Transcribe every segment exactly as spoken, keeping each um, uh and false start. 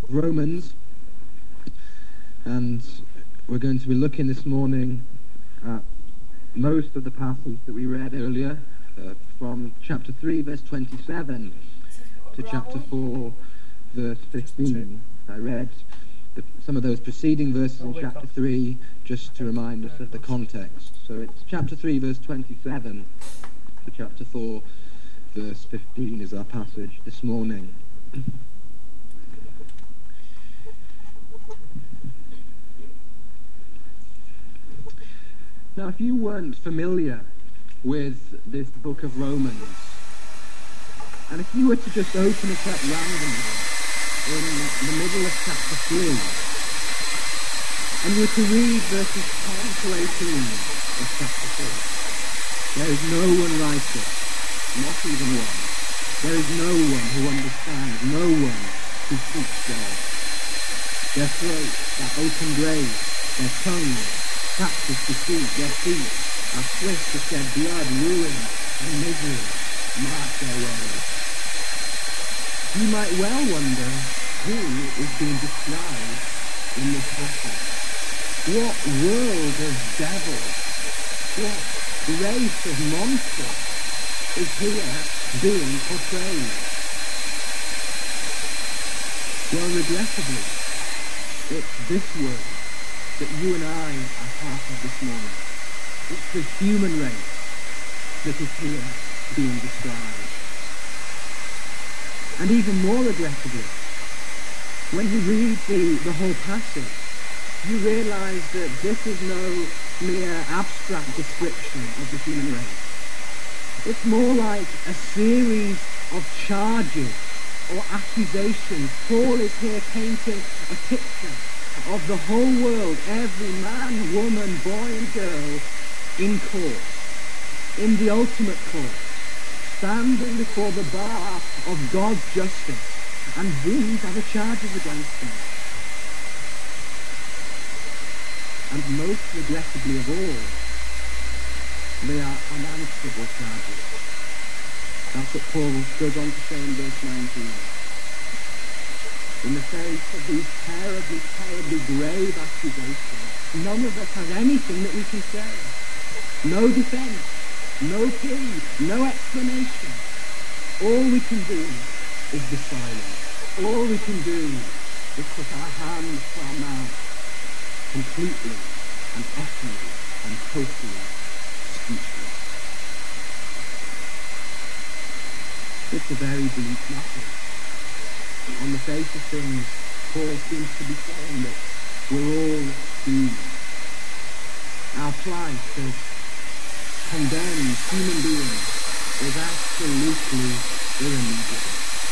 Romans, and we're going to be looking this morning at most of the passage that we read earlier, uh, from chapter three, verse twenty-seven, to chapter four, verse fifteen. I read the, some of those preceding verses in chapter three just to remind us of the context. So it's chapter three, verse twenty-seven, to chapter four, verse fifteen is our passage this morning. Now, if you weren't familiar with this book of Romans, and if you were to just open it up randomly in the middle of chapter three, and you were to read verses ten to eighteen of chapter four, there is no one righteous, not even one. There is no one who understands, no one who seeks God. Their throats are open grave, their tongues practice deceit, their feet are swift to shed blood, ruin and misery mark their ways. You might well wonder who is being described in this passage. What world of devils, what race of monsters is here being portrayed? Well, regrettably, it's this world that you and I are part of this morning. It's the human race that is here being described. And even more regrettably, when you read the, the whole passage, you realise that this is no mere abstract description of the human race. It's more like a series of charges or accusations. Paul is here painting a picture of the whole world, every man, woman, boy and girl, in court, in the ultimate court, standing before the bar of God's justice, and these are the charges against them. And most regrettably of all, they are unanswerable charges. That's what Paul goes on to say in verse nineteen. In the face of these terribly, terribly grave accusations, none of us has anything that we can say. No defense, no plea, no explanation. All we can do is be silent. All we can do is put our hands to our mouth, completely and utterly and totally speechless. It's a very bleak matter. On the face of things, Paul seems to be saying that we're all doomed. Our plight as condemned human beings is absolutely irremediable.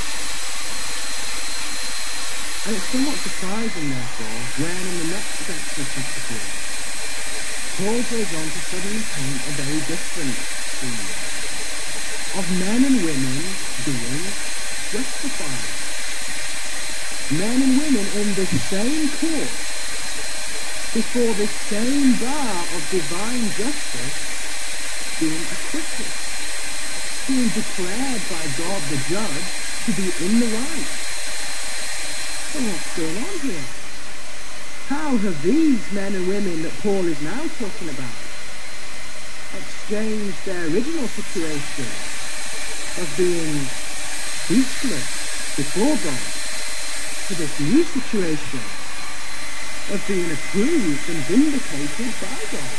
And it's somewhat surprising, therefore, when in the next section of chapter four, Paul goes on to suddenly paint a very different scene of men and women being justified. Men and women in the same court, before the same bar of divine justice, being acquitted, being declared by God the judge to be in the right. So what's going on here? How have these men and women that Paul is now talking about exchanged their original situation of being speechless before God to this new situation of being approved and vindicated by God?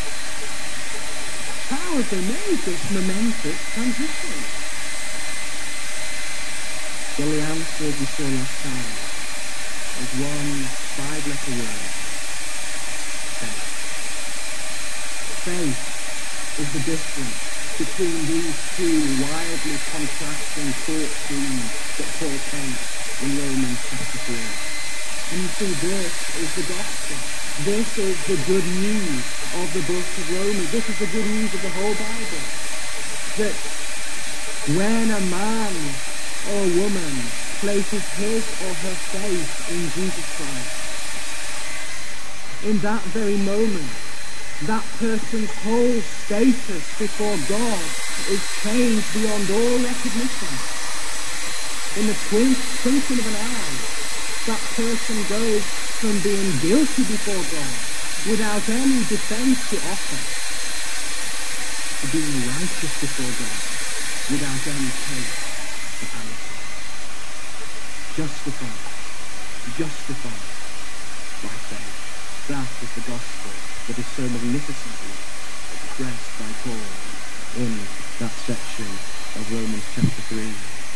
How have they made this momentous transition? Well, the answer, as we saw last time, is one five-letter word: faith. Faith is the difference between these two wildly contrasting court scenes that Paul paints in Romans chapter three. And you see, this is the gospel. This is the good news of the book of Romans. This is the good news of the whole Bible. That when a man or a woman places his or her faith in Jesus Christ, in that very moment, that person's whole status before God is changed beyond all recognition. In the twink- twinkling of an eye, that person goes from being guilty before God without any defense to offer to being righteous before God without any case to answer. Justified, justified by faith. That is the gospel that is so magnificently expressed by Paul in that section of Romans chapter three.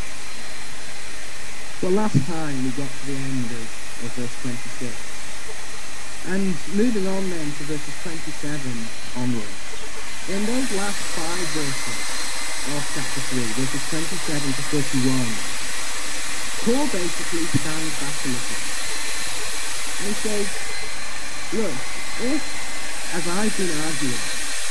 Well, last time we got to the end of, of verse twenty-six. And moving on then to verses twenty-seven onwards. In those last five verses of chapter three, verses twenty-seven to thirty-one, Paul basically stands back a little. And he says, look, if, as I've been arguing,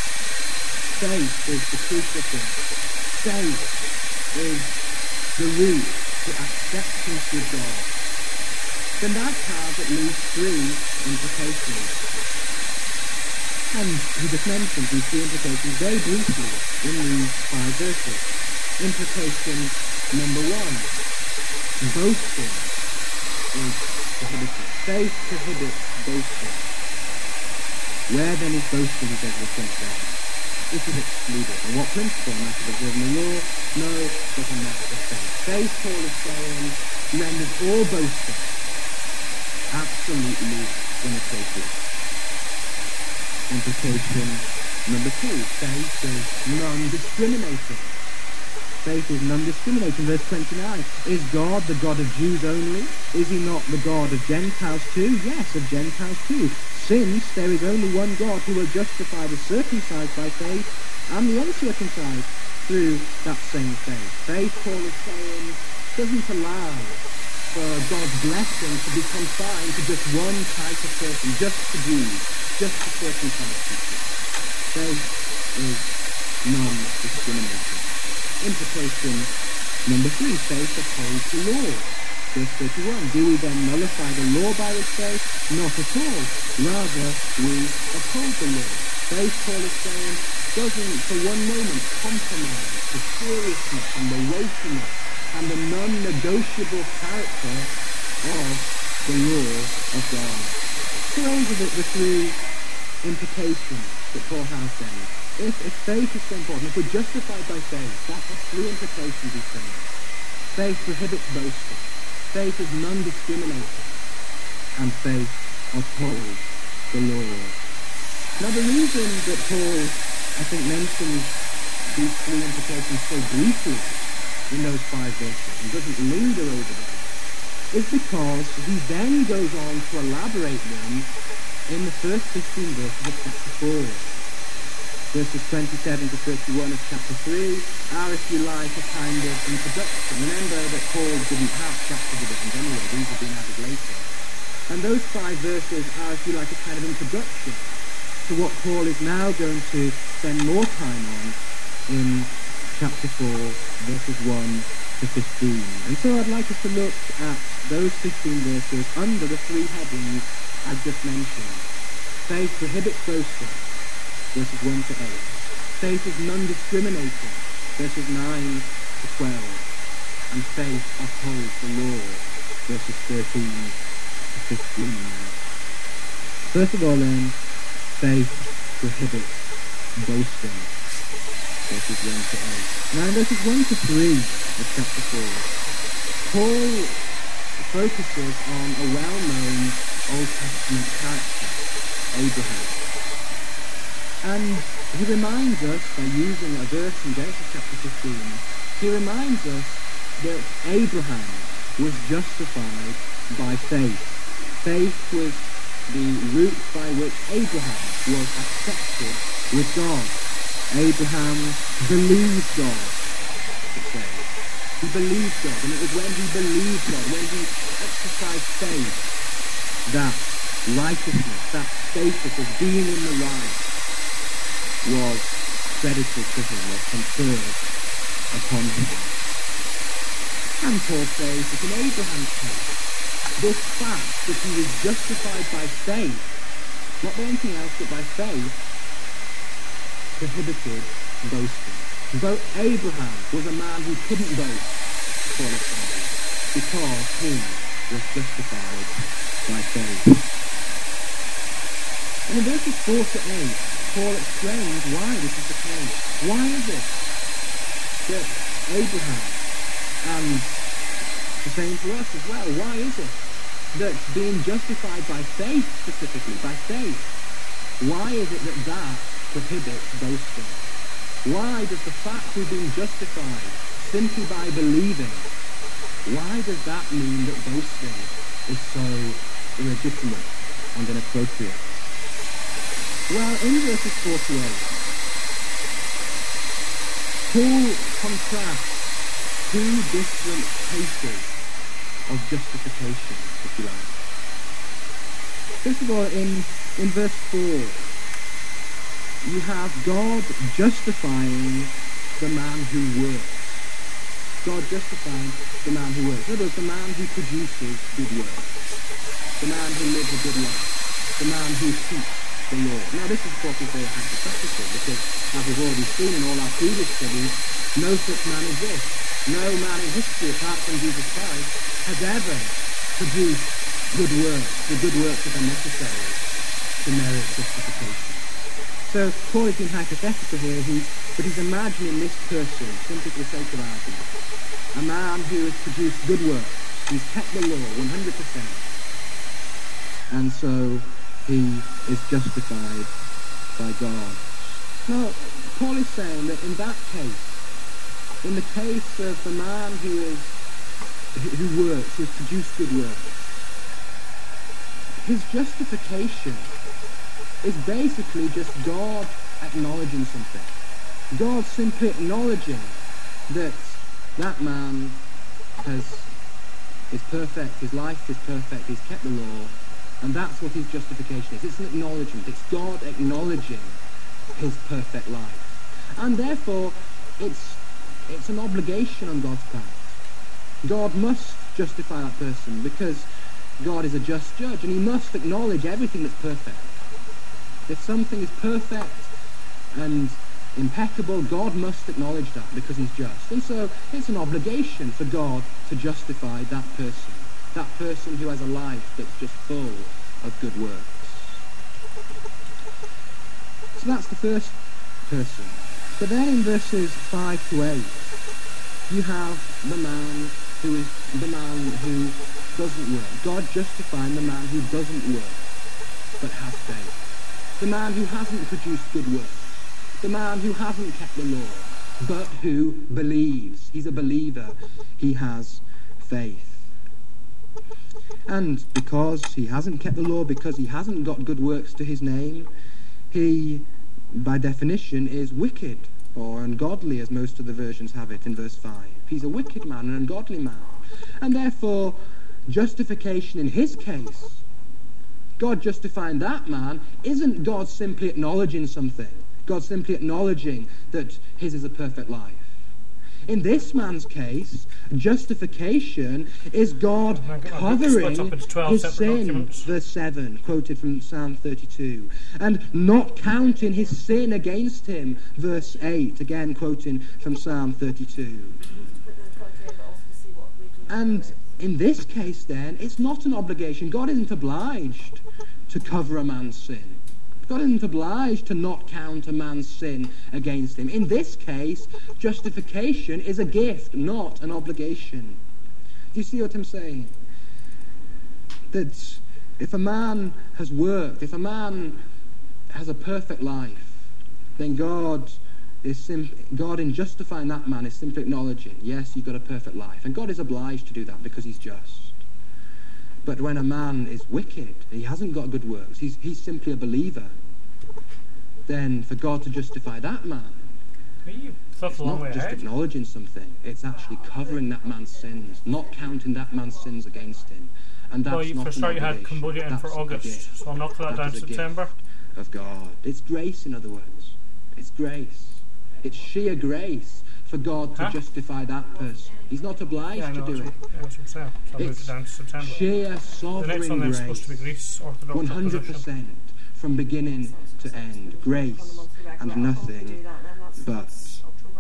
faith is the crucifixion, faith is the route to acceptance with God, then that has at least three implications. And he just mentioned these three implications very briefly in these five verses. Implication number one, boasting is prohibited. Faith prohibits boasting. Where then is boasting, he says, verse twenty-seven? It is excluded. And what principle? A matter of observing the law? No, doesn't matter of faith. Faith, Paul is saying, renders all boasting absolutely inappropriate. Implication number two, faith is non-discriminating. Faith is non-discriminating. Verse twenty-nine, is God the God of Jews only? Is he not the God of Gentiles too? Yes, of Gentiles too. Since there is only one God who will justify the circumcised by faith and the uncircumcised through that same faith. Faith, Paul is saying, doesn't allow for God's blessing to be confined to just one type of person, just to Jews, just to circumcised people. Faith is non-discriminating. Implication number three, faith upholds the law. Verse thirty-one, do we then nullify the law by its faith? Not at all. Rather, we uphold the law. Faith, Paul is saying, doesn't for one moment compromise the seriousness and the weightiness and the non-negotiable character of the law of God. So those are the, the three implications that Paul has then. If, if faith is so important, if we're justified by faith, that has three implications he's saying. Faith prohibits boasting. Faith is non-discriminating. And faith upholds the law. Now the reason that Paul, I think, mentions these three implications so briefly in those five verses and doesn't linger over them is because he then goes on to elaborate them in the first fifteen verses of chapter four. Verses twenty-seven to thirty-one of chapter three are, if you like, a kind of introduction. Remember that Paul didn't have chapter divisions anyway, these have been added later. And those five verses are, if you like, a kind of introduction to what Paul is now going to spend more time on in chapter four, verses one to fifteen. And so I'd like us to look at those fifteen verses under the three headings I've just mentioned. Faith prohibits boasting, verses one to eight. Faith is non-discriminating, verses nine to twelve. And faith upholds the law, verses thirteen to fifteen. First of all then, faith prohibits boasting, verses one to eight. Now in verses one to three of chapter four, Paul focuses on a well-known Old Testament character, Abraham. And he reminds us, by using a verse in Genesis chapter fifteen, he reminds us that Abraham was justified by faith. Faith was the route by which Abraham was accepted with God. Abraham believed God, it says. He believed God, and it was when he believed God, when he exercised faith, that righteousness, that status of being in the right, was credited to him or conferred upon him. And Paul says that in Abraham's case, this fact that he was justified by faith, not by anything else but by faith, prohibited boasting. Though Abraham was a man who couldn't boast, Paul is saying, because he was justified by faith. And in verses four to eight, Paul explains why this is the case. Why is it that Abraham, and the same for us as well, why is it that being justified by faith specifically, by faith, why is it that that prohibits boasting? Why does the fact we're being justified simply by believing, why does that mean that boasting is so illegitimate and inappropriate? Well, in verses four to eight, Paul contrasts two different cases of justification, if you like. First of all, in, in verse four, you have God justifying the man who works. God justifying the man who works. In other words, the man who produces good works. The man who lives a good life. The man who keeps the law. Now this is, of course, is very hypothetical, because as we've already seen in all our previous studies, no such man exists. No man in history, apart from Jesus Christ, has ever produced good works, the good works that are necessary to merit justification. So Paul is being hypothetical here, he's, but he's imagining this person, simply for the sake of argument, a man who has produced good works, he's kept the law one hundred percent, and so he is justified by God. Now, Paul is saying that in that case, in the case of the man who is who works, who has produced good works, his justification is basically just God acknowledging something. God simply acknowledging that that man has is perfect, his life is perfect, he's kept the law, and that's what his justification is. It's an acknowledgement. It's God acknowledging his perfect life. And therefore, it's it's an obligation on God's part. God must justify that person because God is a just judge, and he must acknowledge everything that's perfect. If something is perfect and impeccable, God must acknowledge that because he's just. And so it's an obligation for God to justify that person, that person who has a life that's just full of good works. So that's the first person. But then in verses five to eight, you have the man who is the man who doesn't work. God justifying the man who doesn't work but has faith. The man who hasn't produced good works. The man who hasn't kept the law, but who believes. He's a believer. He has faith. And because he hasn't kept the law, because he hasn't got good works to his name, he, by definition, is wicked, or ungodly, as most of the versions have it in verse five. He's a wicked man, an ungodly man. And therefore, justification in his case, God justifying that man, isn't God simply acknowledging something. God simply acknowledging that his is a perfect life. In this man's case, justification is God covering his sin, documents. Verse seven, quoted from Psalm thirty-two, and not counting his sin against him, verse eight, again quoting from Psalm thirty-two. And in this case then, it's not an obligation. God isn't obliged to cover a man's sin. God isn't obliged to not count a man's sin against him. In this case, justification is a gift, not an obligation. Do you see what I'm saying? That if a man has worked, if a man has a perfect life, then God is sim- God in justifying that man is simply acknowledging, yes, you've got a perfect life. And God is obliged to do that because he's just. But when a man is wicked, he hasn't got good works, he's, he's simply a believer, then for God to justify that man, it's not just acknowledging something, it's actually covering that man's sins, not counting that man's sins against him. And that's well, you, not for an sure you had obligation. Cambodia in That's for August, so I'll knock that, that down to September. Of God. It's grace, in other words. It's grace. It's sheer grace for God to huh? justify that person. He's not obliged yeah, no, to do it. Yeah, that's what I'm saying. So I'll move it down to September. Sheer sovereign the next one grace. Supposed to be Greece, Orthodox one hundred percent opposition. From beginning to end. Grace and nothing but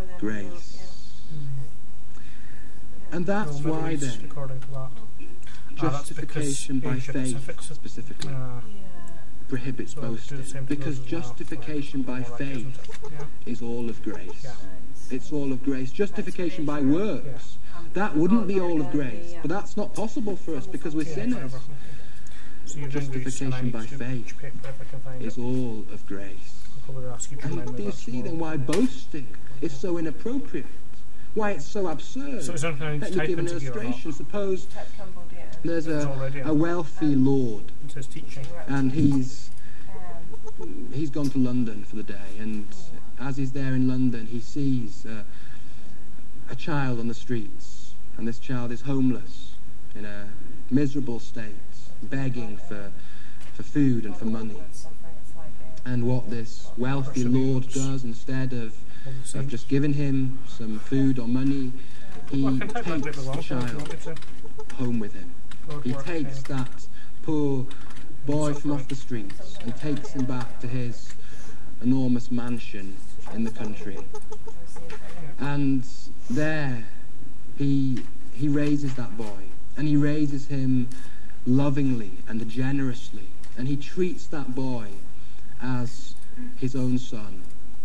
grace. Mm. And that's no, why East, then according to that. Ah, that's Justification by because Egypt faith fixes- specifically Uh, prohibits so do the boasting, same to because those as well. justification by More like, faith isn't it? Yeah. is all of grace. Yeah. It's all of grace. Justification by works, that wouldn't be all of grace, but that's not possible for us because we're Yeah, sinners. forever. So you're doing Greece, and I Justification need by to faith which paper if I can find is it. all of grace. I'll probably ask you to remind And me do you of that see then tomorrow. why boasting is so inappropriate? Why it's so absurd? So is there anything I need to Let me type give an into here or not? illustration. Suppose Type Cambodia. there's It's a, already a on. wealthy lord, It says teaching. and he's Um, he's gone to London for the day, and as he's there in London, he sees uh, a child on the streets, and this child is homeless, in a miserable state, begging for for food and for money. And what this wealthy lord does, instead of, of just giving him some food or money, he Well, I can type that bit takes along the if you want child me to. home with him. Lord He work, takes yeah. that poor boy from off the streets and takes him back to his enormous mansion in the country. And there he he raises that boy, and he raises him lovingly and generously, and he treats that boy as his own son.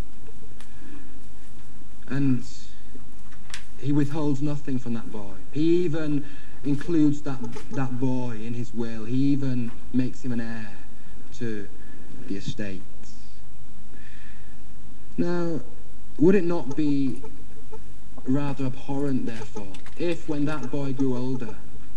And he withholds nothing from that boy. He even includes that that boy in his will. He even makes him an heir to the estate. Now, would it not be rather abhorrent, therefore, if when that boy grew older,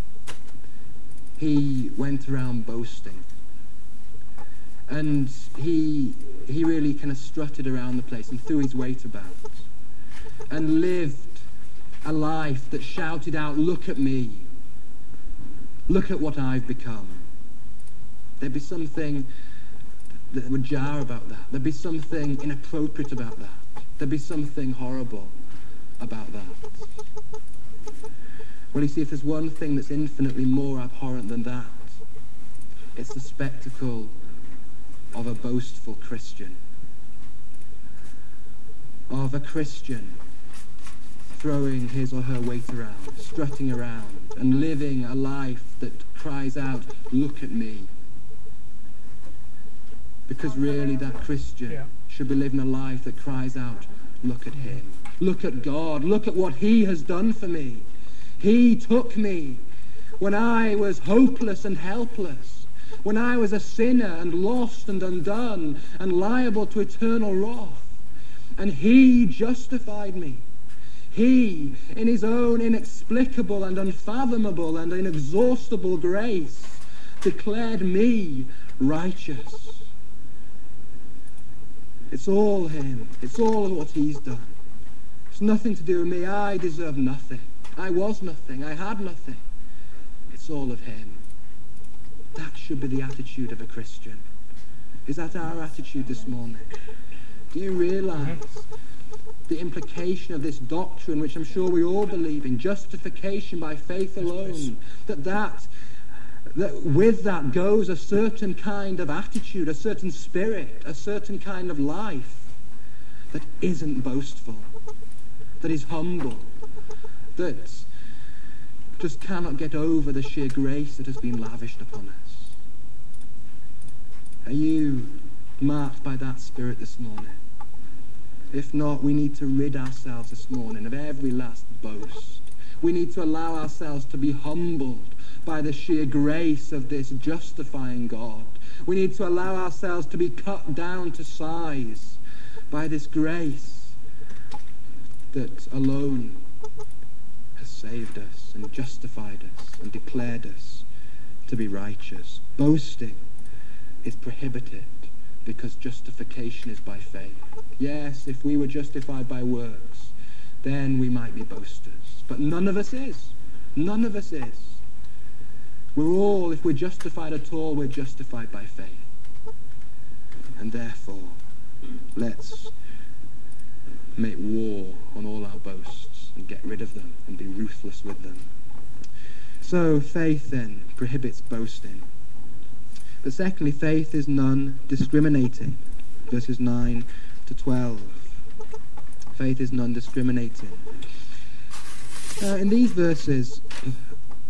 he went around boasting, and he he really kind of strutted around the place and threw his weight about, and lived a life that shouted out, "Look at me. Look at what I've become." There'd be something that would jar about that. There'd be something inappropriate about that. There'd be something horrible about that. Well, you see, if there's one thing that's infinitely more abhorrent than that, it's the spectacle of a boastful Christian. Of a Christian throwing his or her weight around, strutting around, and living a life that cries out, "Look at me." Because really that Christian Yeah. should be living a life that cries out, "Look at him. Look at God. Look at what he has done for me. He took me when I was hopeless and helpless, when I was a sinner and lost and undone and liable to eternal wrath. And he justified me. He, in his own inexplicable and unfathomable and inexhaustible grace, declared me righteous. It's all him. It's all of what he's done. It's nothing to do with me. I deserve nothing. I was nothing. I had nothing. It's all of him. That should be the attitude of a Christian. Is that our attitude this morning? Do you realize the implication of this doctrine, which I'm sure we all believe in, justification by faith alone, that that that with that goes a certain kind of attitude, a certain spirit, a certain kind of life that isn't boastful, that is humble, that just cannot get over the sheer grace that has been lavished upon us. Are you marked by that spirit this morning? If not, we need to rid ourselves this morning of every last boast. We need to allow ourselves to be humbled by the sheer grace of this justifying God. We need to allow ourselves to be cut down to size by this grace that alone has saved us and justified us and declared us to be righteous. Boasting is prohibited because justification is by faith. Yes, if we were justified by works, then we might be boasters. But none of us is. None of us is. We're all, if we're justified at all, we're justified by faith. And therefore, let's make war on all our boasts and get rid of them and be ruthless with them. So faith then prohibits boasting. But secondly, faith is non-discriminating. Verses nine to twelve. Faith is non-discriminating. Uh, in these verses,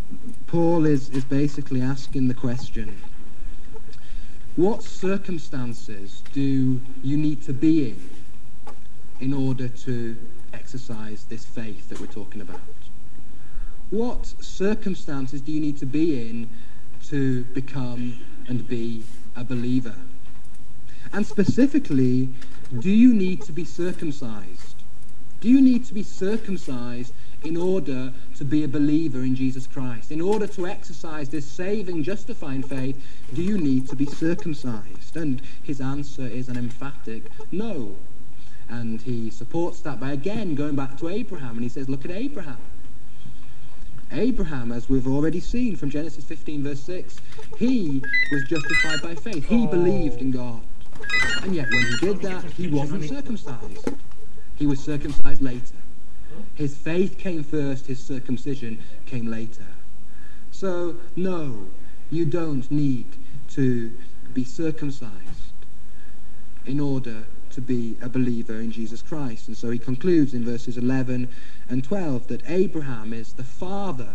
Paul is, is basically asking the question, what circumstances do you need to be in in order to exercise this faith that we're talking about? What circumstances do you need to be in to become and be a believer? And specifically, do you need to be circumcised? Do you need to be circumcised in order to be a believer in Jesus Christ? In order to exercise this saving, justifying faith, do you need to be circumcised? And his answer is an emphatic no. And he supports that by again going back to Abraham, and he says, look at Abraham. Abraham, as we've already seen from Genesis fifteen verse six, he was justified by faith. He believed in God. And yet when he did that, he wasn't circumcised. He was circumcised later. His faith came first, his circumcision came later. So, no, you don't need to be circumcised in order to be a believer in Jesus Christ. And so he concludes in verses eleven and twelve that Abraham is the father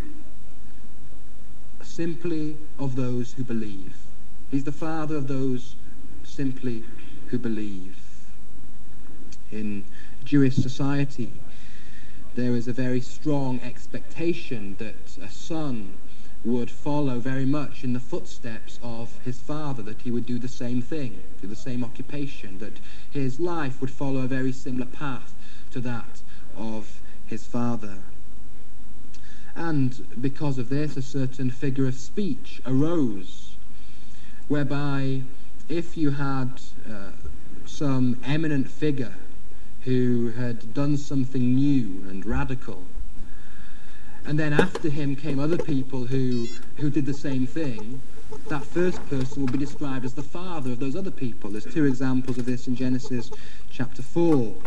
simply of those who believe. He's the father of those simply who believe. In Jewish society, there is a very strong expectation that a son would follow very much in the footsteps of his father, that he would do the same thing, do the same occupation, that his life would follow a very similar path to that of his father. And because of this, a certain figure of speech arose, whereby if you had uh, some eminent figure who had done something new and radical, and then after him came other people who, who did the same thing, that first person will be described as the father of those other people. There's two examples of this in Genesis chapter four.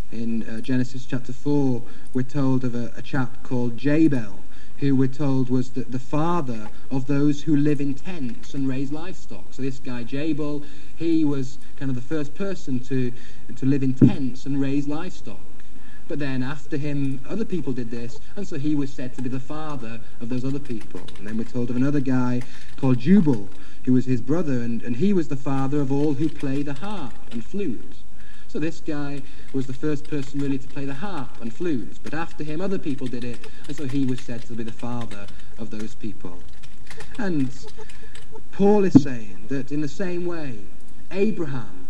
In uh, Genesis chapter four, we're told of a, a chap called Jabal, who we're told was the, the father of those who live in tents and raise livestock. So this guy Jabal, he was kind of the first person to, to live in tents and raise livestock. But then after him, other people did this, and so he was said to be the father of those other people. And then we're told of another guy called Jubal, who was his brother, and, and he was the father of all who play the harp and flute. So this guy was the first person really to play the harp and flute. But after him, other people did it, and so he was said to be the father of those people. And Paul is saying that in the same way, Abraham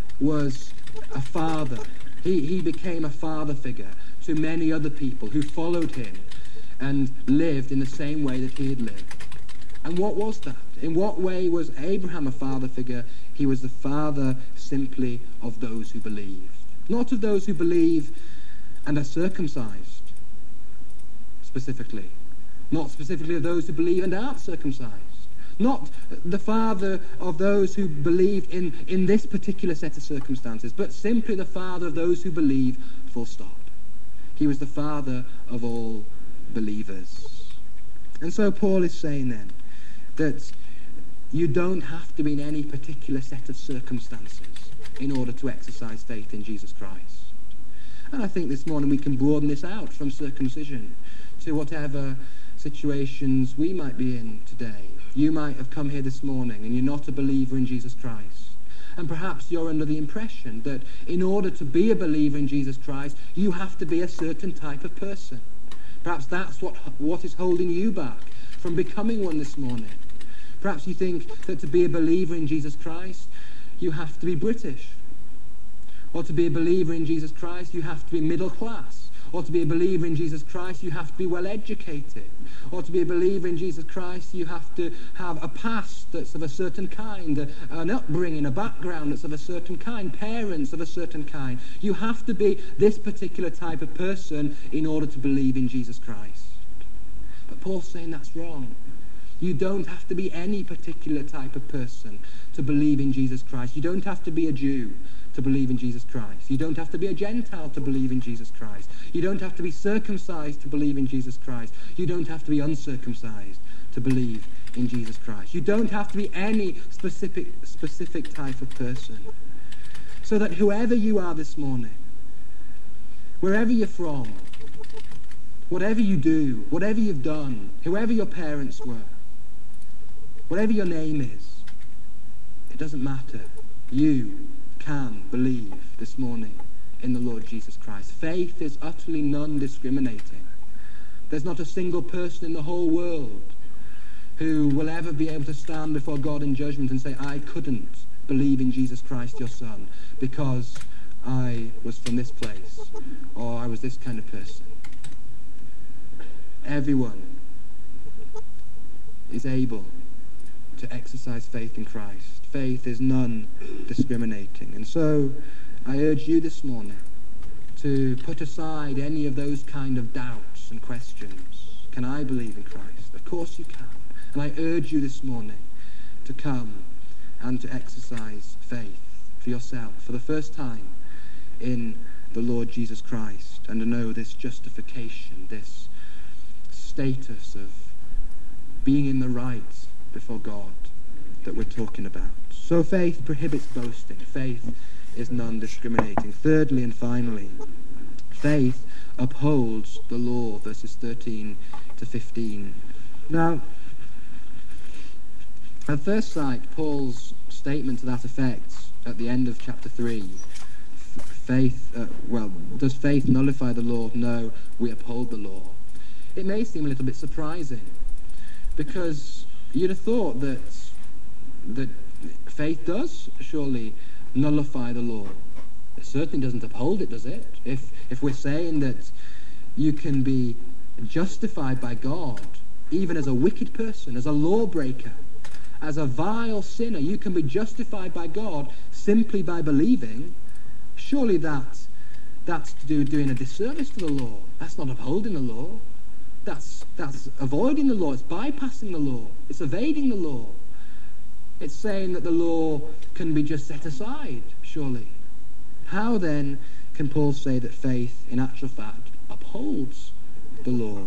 was a father. He, he became a father figure to many other people who followed him and lived in the same way that he had lived. And what was that? In what way was Abraham a father figure? He was the father simply of those who believe. Not of those who believe and are circumcised, specifically. Not specifically of those who believe and aren't circumcised. Not the father of those who believed in, in this particular set of circumstances, but simply the father of those who believe, full stop. He was the father of all believers. And so Paul is saying then that you don't have to be in any particular set of circumstances in order to exercise faith in Jesus Christ. And I think this morning we can broaden this out from circumcision to whatever situations we might be in today. You might have come here this morning and you're not a believer in Jesus Christ. And perhaps you're under the impression that in order to be a believer in Jesus Christ, you have to be a certain type of person. Perhaps that's what, what is holding you back from becoming one this morning. Perhaps you think that to be a believer in Jesus Christ, you have to be British. Or to be a believer in Jesus Christ, you have to be middle class. Or to be a believer in Jesus Christ, you have to be well educated. Or to be a believer in Jesus Christ, you have to have a past that's of a certain kind, a, an upbringing, a background that's of a certain kind, parents of a certain kind. You have to be this particular type of person in order to believe in Jesus Christ. But Paul's saying that's wrong. You don't have to be any particular type of person to believe in Jesus Christ. You don't have to be a Jew to believe in Jesus Christ. You don't have to be a Gentile to believe in Jesus Christ. You don't have to be circumcised to believe in Jesus Christ. You don't have to be uncircumcised to believe in Jesus Christ. You don't have to be any specific specific type of person. So that whoever you are this morning, wherever you're from, whatever you do, whatever you've done, whoever your parents were, whatever your name is, it doesn't matter. You can believe this morning in the Lord Jesus Christ. Faith is utterly non-discriminating. There's not a single person in the whole world who will ever be able to stand before God in judgment and say, I couldn't believe in Jesus Christ, your Son, because I was from this place, or I was this kind of person. Everyone is able to exercise faith in Christ. Faith is non-discriminating. And so I urge you this morning to put aside any of those kind of doubts and questions. Can I believe in Christ? Of course you can. And I urge you this morning to come and to exercise faith for yourself for the first time in the Lord Jesus Christ, and to know this justification, this status of being in the right before God that we're talking about. So faith prohibits boasting. Faith is non-discriminating. Thirdly and finally, faith upholds the law, verses thirteen to fifteen. Now, at first sight, Paul's statement to that effect at the end of chapter three, faith, uh, well, does faith nullify the law? No, we uphold the law. It may seem a little bit surprising, because you'd have thought that that faith does surely nullify the law. It certainly doesn't uphold it, does it? If if we're saying that you can be justified by God, even as a wicked person, as a lawbreaker, as a vile sinner, you can be justified by God simply by believing, surely that, that's to do doing a disservice to the law. That's not upholding the law. That's, that's avoiding the law. It's bypassing the law. It's evading the law. It's saying that the law can be just set aside, surely. How then can Paul say that faith, in actual fact, upholds the law?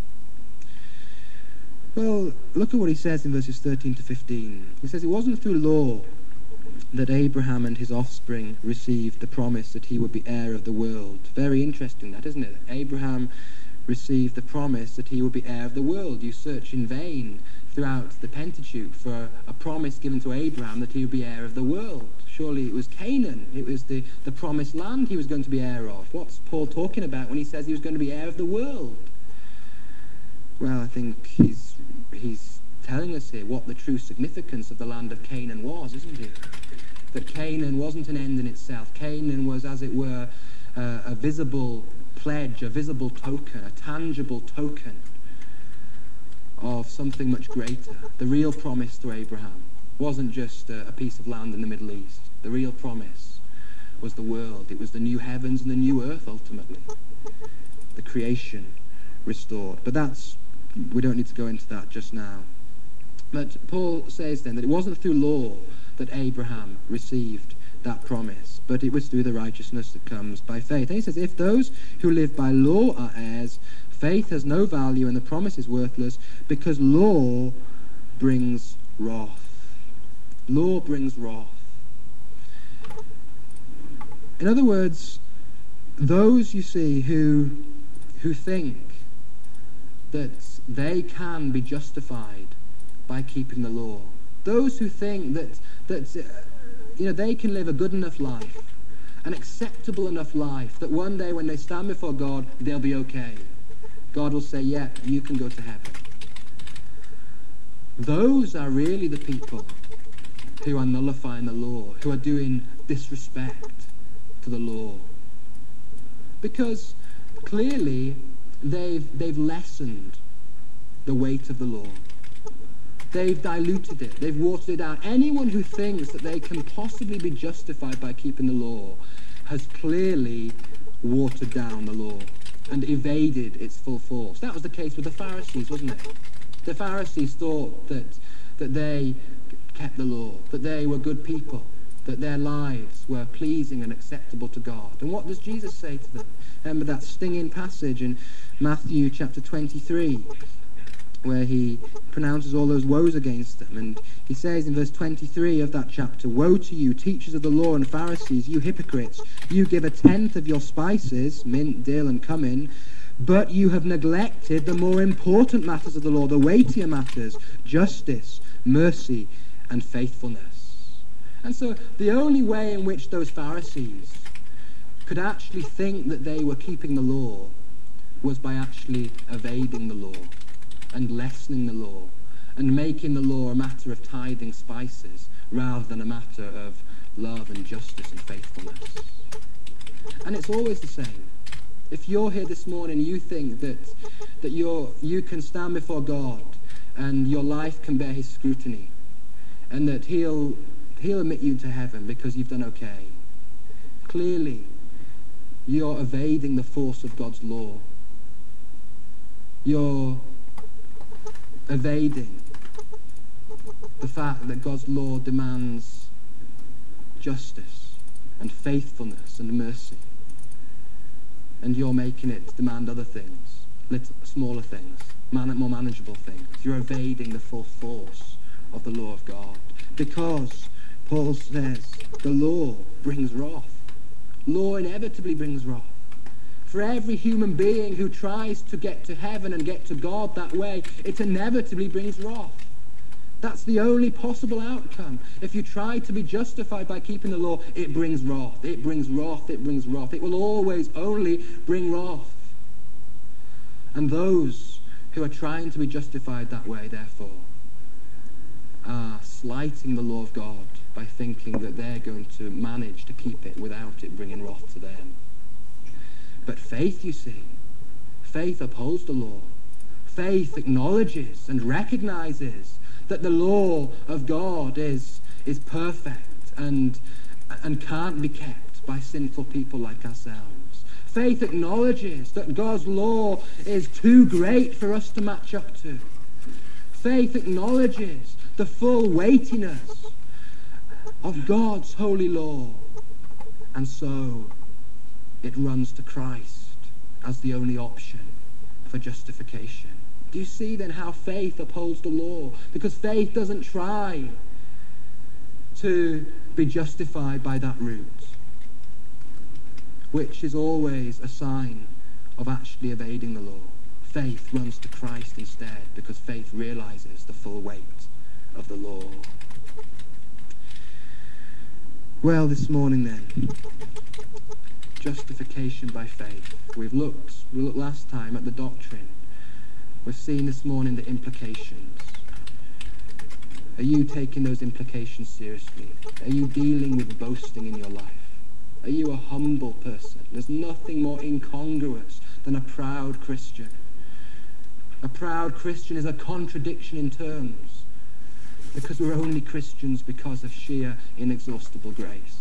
Well, look at what he says in verses thirteen to fifteen. He says, it wasn't through law that Abraham and his offspring received the promise that he would be heir of the world. Very interesting, that, isn't it? Abraham received the promise that he would be heir of the world. You search in vain throughout the Pentateuch for a promise given to Abraham that he would be heir of the world. Surely it was Canaan. It was the, the promised land he was going to be heir of. What's Paul talking about when he says he was going to be heir of the world? Well, I think he's he's telling us here what the true significance of the land of Canaan was, isn't he? That Canaan wasn't an end in itself. Canaan was, as it were, uh, a visible pledge, a visible token, a tangible token of something much greater. The real promise to Abraham wasn't just a, a piece of land in the Middle East. The real promise was the world. It was the new heavens and the new earth, ultimately. The creation restored. But that's, we don't need to go into that just now. But Paul says then that it wasn't through law that Abraham received that promise, but it was through the righteousness that comes by faith. And he says, if those who live by law are heirs, faith has no value and the promise is worthless, because law brings wrath. Law brings wrath. In other words, those, you see, who who think that they can be justified by keeping the law, those who think that that uh, you know, they can live a good enough life, an acceptable enough life, that one day when they stand before God, they'll be okay. God will say, yeah, you can go to heaven. Those are really the people who are nullifying the law, who are doing disrespect to the law. Because clearly they've they've lessened the weight of the law. They've diluted it. They've watered it down. Anyone who thinks that they can possibly be justified by keeping the law has clearly watered down the law and evaded its full force. That was the case with the Pharisees, wasn't it? The Pharisees thought that that they kept the law, that they were good people, that their lives were pleasing and acceptable to God. And what does Jesus say to them? Remember that stinging passage in Matthew chapter twenty-three, where he pronounces all those woes against them. And he says in verse twenty-three of that chapter, woe to you, teachers of the law and Pharisees, you hypocrites! You give a tenth of your spices, mint, dill, and cumin, But you have neglected the more important matters of the law, the weightier matters, justice, mercy, and faithfulness. And so the only way in which those Pharisees could actually think that they were keeping the law was by actually evading the law and lessening the law and making the law a matter of tithing spices rather than a matter of love and justice and faithfulness. And it's always the same. If you're here this morning, you think that that you're you can stand before God and your life can bear his scrutiny and that he'll he'll admit you to heaven because you've done okay. Clearly, you're evading the force of God's law. You're evading the fact that God's law demands justice and faithfulness and mercy. And you're making it demand other things, little, smaller things, man, more manageable things. You're evading the full force of the law of God. Because, Paul says, the law brings wrath. Law inevitably brings wrath. For every human being who tries to get to heaven and get to God that way, it inevitably brings wrath. That's the only possible outcome. If you try to be justified by keeping the law, it brings wrath. It brings wrath. It brings wrath. It will always only bring wrath. And those who are trying to be justified that way, therefore, are slighting the law of God by thinking that they're going to manage to keep it without it bringing wrath to them. But faith, you see, faith upholds the law. Faith acknowledges and recognizes that the law of God is is perfect and and can't be kept by sinful people like ourselves. Faith acknowledges that God's law is too great for us to match up to. Faith acknowledges the full weightiness of God's holy law. And so it runs to Christ as the only option for justification. Do you see then how faith upholds the law? Because faith doesn't try to be justified by that route, which is always a sign of actually evading the law. Faith runs to Christ instead because faith realizes the full weight of the law. Well, this morning then, justification by faith. We've looked, we looked last time at the doctrine. We've seen this morning the implications. Are you taking those implications seriously? Are you dealing with boasting in your life? Are you a humble person? There's nothing more incongruous than a proud Christian. A proud Christian is a contradiction in terms, because we're only Christians because of sheer inexhaustible grace.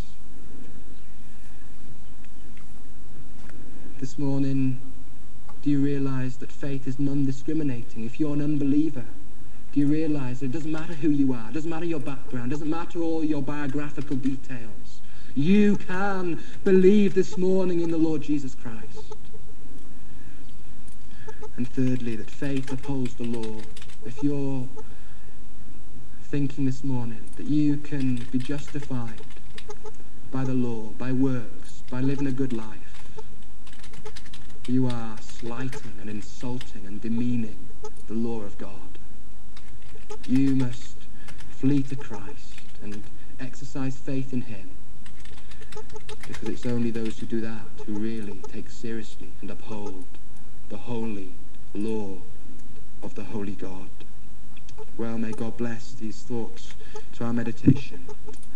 This morning, do you realize that faith is non-discriminating? If you're an unbeliever, do you realize that it doesn't matter who you are, it doesn't matter your background, it doesn't matter all your biographical details. You can believe this morning in the Lord Jesus Christ. And thirdly, that faith upholds the law. If you're thinking this morning that you can be justified by the law, by works, by living a good life, you are slighting and insulting and demeaning the law of God. You must flee to Christ and exercise faith in him, because it's only those who do that who really take seriously and uphold the holy law of the holy God. Well, may God bless these thoughts to our meditation.